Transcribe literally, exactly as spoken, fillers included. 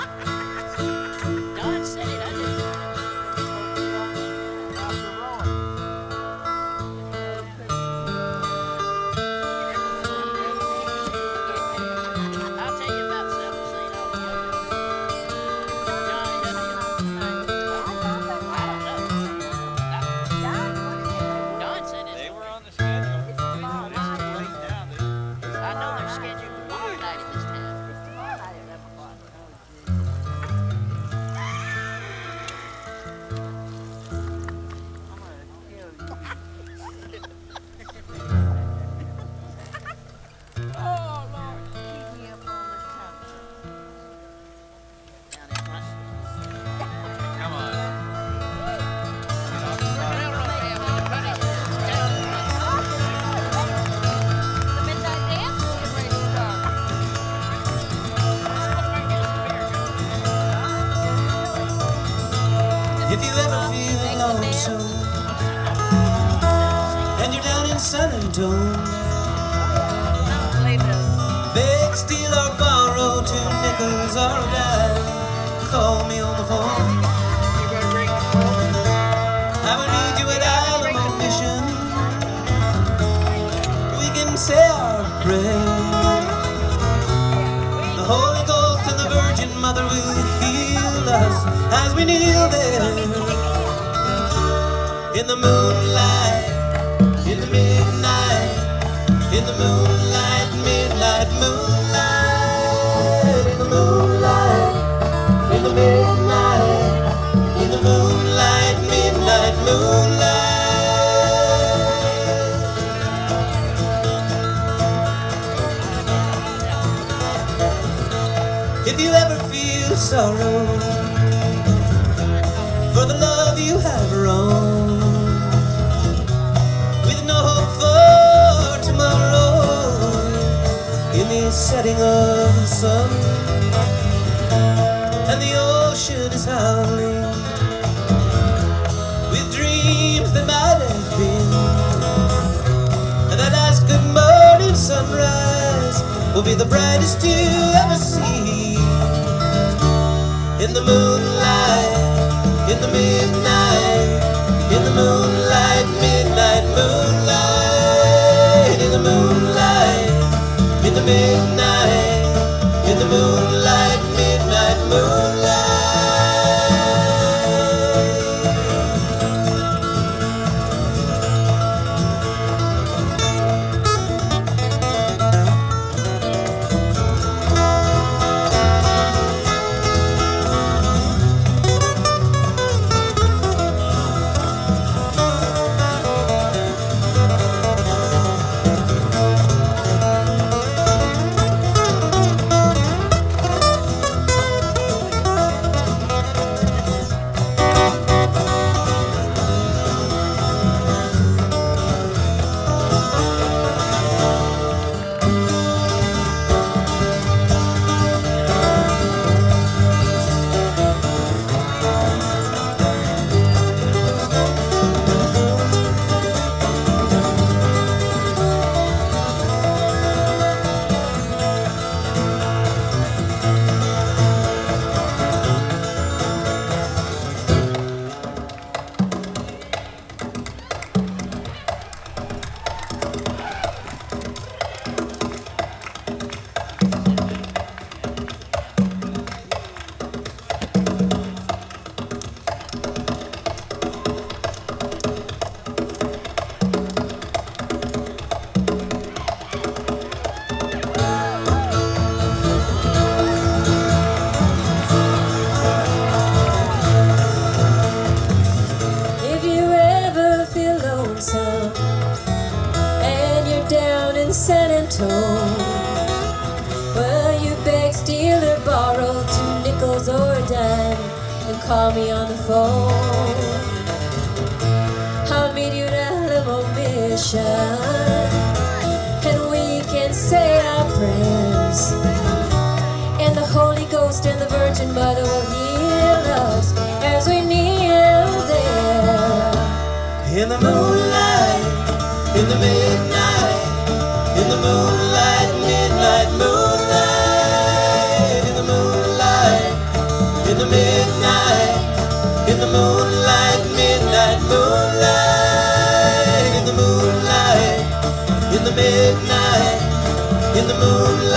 Don said it, I didn't. I'll tell you about seventeen altogether. Johnny W. I don't know. Don said it. They were on the schedule. It's tomorrow But it's too night. late now. They- I know they're scheduled for tomorrow night at this time. It's tomorrow night at eleven o'clock. I'm gonna kill you. Oh, Lord. Keep me up on this time. Down in front. Come on. The midnight dance is getting ready to start. If you ever feel lonesome and you're down in San Antonio, beg, steal, or borrow two nickels or a dime, call me on the phone. I will meet you at Alamo Mission. We can say our prayers. The Holy Ghost and the Virgin Mother will heal us as we kneel there in the moonlight, in the midnight, in the moonlight, midnight moonlight, in the moonlight, in the midnight, in the moonlight, midnight moonlight. If you ever feel sorrow for the love you have wrong, with no hope for tomorrow, in the setting of the sun, and the ocean is howling, with dreams that might have been, and that last good morning sunrise will be the brightest you ever see. In the moonlight, in the midnight, in the moonlight, midnight moonlight, in the moonlight, in the midnight, in the moonlight, midnight moonlight. Call me on the phone. I'll meet you at Alamo Mission, and we can say our prayers, and the Holy Ghost and the Virgin Mother will heal us as we kneel there. In the moonlight, in the midnight, in the moonlight, midnight moonlight, in the moonlight, in the midnight, in the moonlight, midnight moonlight, in the moonlight, in the midnight, in the moonlight.